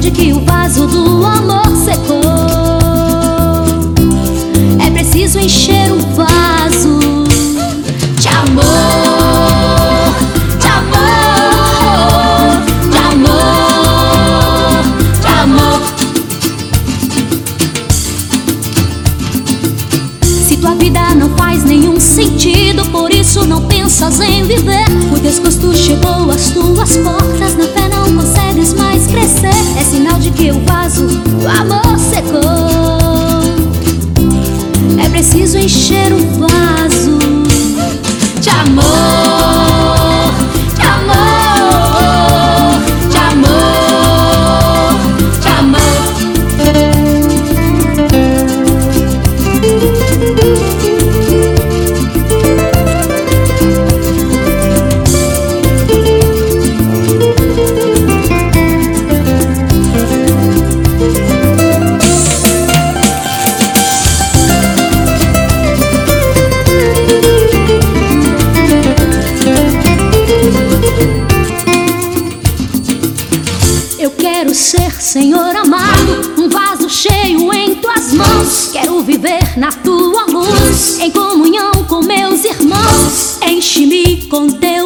de que o vaso do amor secou. É preciso encher o vaso de amor, de amor, de amor, de amor. Se tua vida não faz nenhum sentido, por isso não pensas em viver, o desgosto chegou às tuas portas, na fé não consegues mais crescer, é sinal de que o vaso do amor secou. É preciso encher o vaso de amor, de amor, de amor, de amor. Eu quero ser, Senhor amado, um vaso cheio em tuas mãos. Quero viver na tua luz, em comunhão com meus irmãos. Enche-me com teu